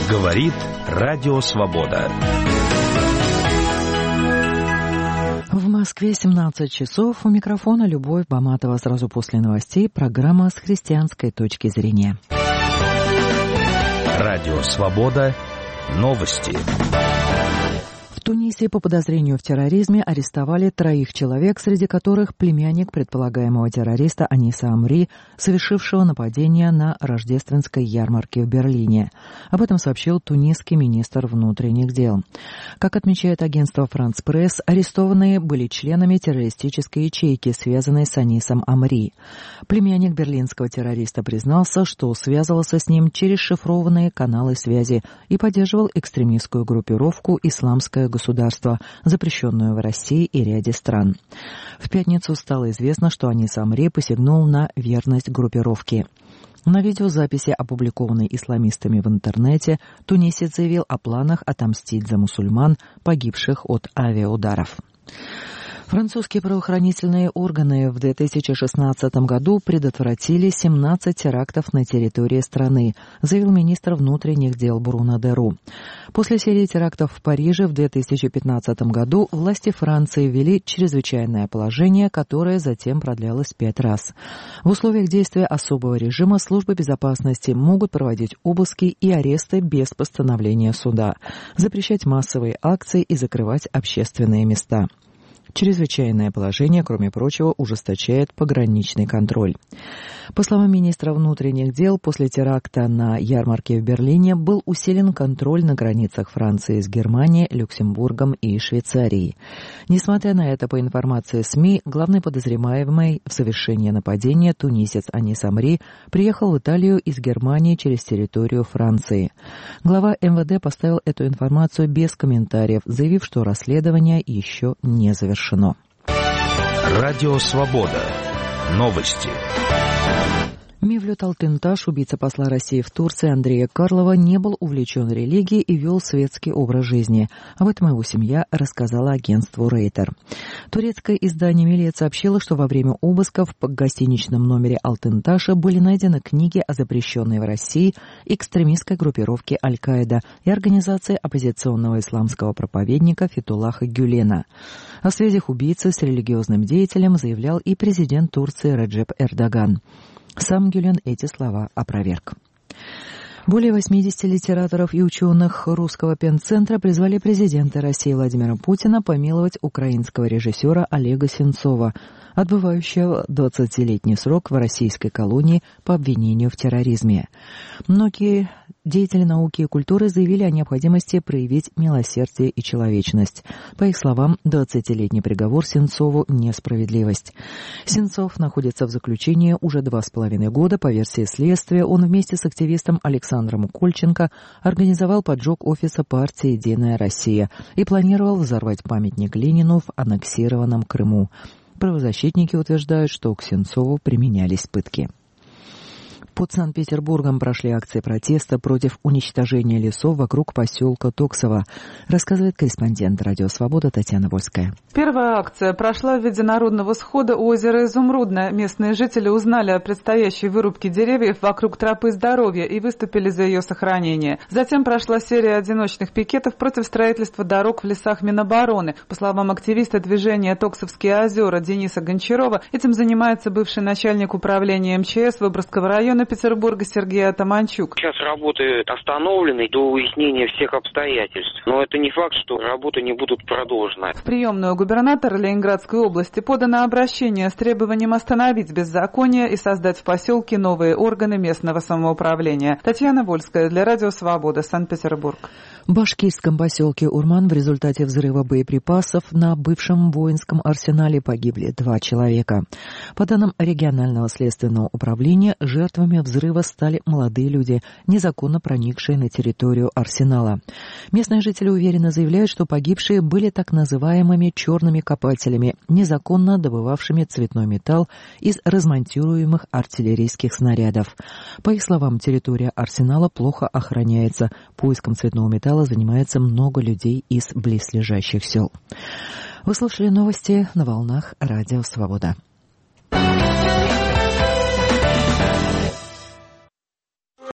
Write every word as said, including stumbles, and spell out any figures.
Говорит Радио Свобода. В Москве семнадцать часов. У микрофона Любовь Баматова. Сразу после новостей программа с христианской точки зрения. Радио Свобода. Новости. В Тунисе по подозрению в терроризме арестовали троих человек, среди которых племянник предполагаемого террориста Аниса Амри, совершившего нападение на рождественской ярмарке в Берлине. Об этом сообщил тунисский министр внутренних дел. Как отмечает агентство «Франс Пресс», арестованные были членами террористической ячейки, связанной с Анисом Амри. Племянник берлинского террориста признался, что связывался с ним через шифрованные каналы связи и поддерживал экстремистскую группировку «Исламское государство», запрещенную в России и ряде стран. В пятницу стало известно, что Анис Амри посягнул на верность группировке. На видеозаписи, опубликованной исламистами в интернете, тунисец заявил о планах отомстить за мусульман, погибших от авиаударов. Французские правоохранительные органы в две тысячи шестнадцатом году предотвратили семнадцать терактов на территории страны, заявил министр внутренних дел Бруно де Ру. После серии терактов в Париже в две тысячи пятнадцатом году власти Франции ввели чрезвычайное положение, которое затем продлялось пять раз. В условиях действия особого режима службы безопасности могут проводить обыски и аресты без постановления суда, запрещать массовые акции и закрывать общественные места. Чрезвычайное положение, кроме прочего, ужесточает пограничный контроль. По словам министра внутренних дел, после теракта на ярмарке в Берлине был усилен контроль на границах Франции с Германией, Люксембургом и Швейцарией. Несмотря на это, по информации СМИ, главный подозреваемый в совершении нападения, тунисец Анис Амри, приехал в Италию из Германии через территорию Франции. Глава эм вэ дэ поставил эту информацию без комментариев, заявив, что расследование еще не завершено. Радио Свобода. Новости. Мевлют Алтынташ, убийца посла России в Турции Андрея Карлова, не был увлечен религией и вел светский образ жизни. Об этом его семья рассказала агентству Рейтер. Турецкое издание «Милет» сообщило, что во время обысков в гостиничном номере Алтынташа были найдены книги о запрещенной в России экстремистской группировке Аль-Каида и организации оппозиционного исламского проповедника Фетуллаха Гюлена. О связях убийцы с религиозным деятелем заявлял и президент Турции Реджеп Эрдоган. Сам Гюлен эти слова опроверг. Более восьмидесяти литераторов и ученых Русского пенцентра призвали президента России Владимира Путина помиловать украинского режиссера Олега Сенцова, отбывающего двадцатилетний срок в российской колонии по обвинению в терроризме. Многие деятели науки и культуры заявили о необходимости проявить милосердие и человечность. По их словам, двадцатилетний приговор Сенцову – несправедливость. Сенцов находится в заключении уже два с половиной года. По версии следствия, он вместе с активистом Александром Кольченко организовал поджог офиса партии «Единая Россия» и планировал взорвать памятник Ленину в аннексированном Крыму. Правозащитники утверждают, что к Сенцову применялись пытки. Под Санкт-Петербургом прошли акции протеста против уничтожения лесов вокруг поселка Токсово, рассказывает корреспондент «Радио Свобода» Татьяна Вольская. Первая акция прошла в виде народного схода у озера Изумрудное. Местные жители узнали о предстоящей вырубке деревьев вокруг тропы здоровья и выступили за ее сохранение. Затем прошла серия одиночных пикетов против строительства дорог в лесах Минобороны. По словам активиста движения «Токсовские озера» Дениса Гончарова, этим занимается бывший начальник управления эм че эс Выборгского района Петербурга Сергей Атаманчук. Сейчас работы остановлены до выяснения всех обстоятельств. Но это не факт, что работы не будут продолжены. В приемную губернатора Ленинградской области подано обращение с требованием остановить беззаконие и создать в поселке новые органы местного самоуправления. Татьяна Вольская для Радио Свобода, Санкт-Петербург. В башкирском поселке Урман в результате взрыва боеприпасов на бывшем воинском арсенале погибли два человека. По данным регионального следственного управления, жертвами взрыва стали молодые люди, незаконно проникшие на территорию арсенала. Местные жители уверенно заявляют, что погибшие были так называемыми черными копателями, незаконно добывавшими цветной металл из размонтируемых артиллерийских снарядов. По их словам, территория арсенала плохо охраняется. Поиском цветного металла занимается много людей из близлежащих сел. Вы слушали новости на волнах Радио Свобода.